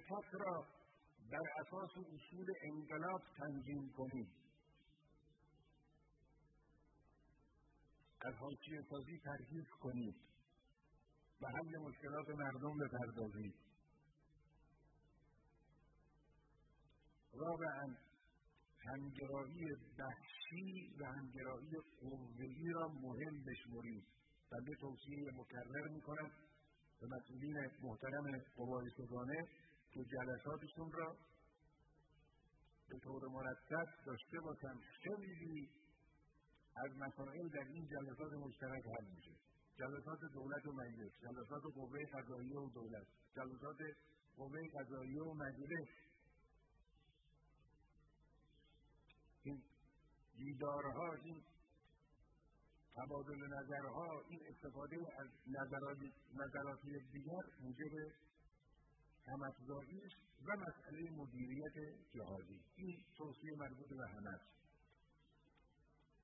سیاست را بر اساس اصول انقلاب تنظیم کنید، از حاشیه سازی پرهیز کنید و حل مشکلات مردم بپردازید. رابعاً همگرایی بخشی و همگرایی قوه‌ای را مهم بشمرید. بنده توصیه مکرر می‌کنم به مسئولین محترم قوای سگانه که جلساتشون را به طور مرتب داشته باشند. خیلی از مسائل در این جلسات مشترک حل میشه. جلسات دولت و مجلس، جلسات قوه قضاییه و دولت، جلسات قوه قضاییه و مجلس. این دیدارها، این تبادل نظرها، این استفاده از نظرات دیگر موجب هم‌افزایی و مسئله مدیریت جهادی. این توصیه مربوط به همه است.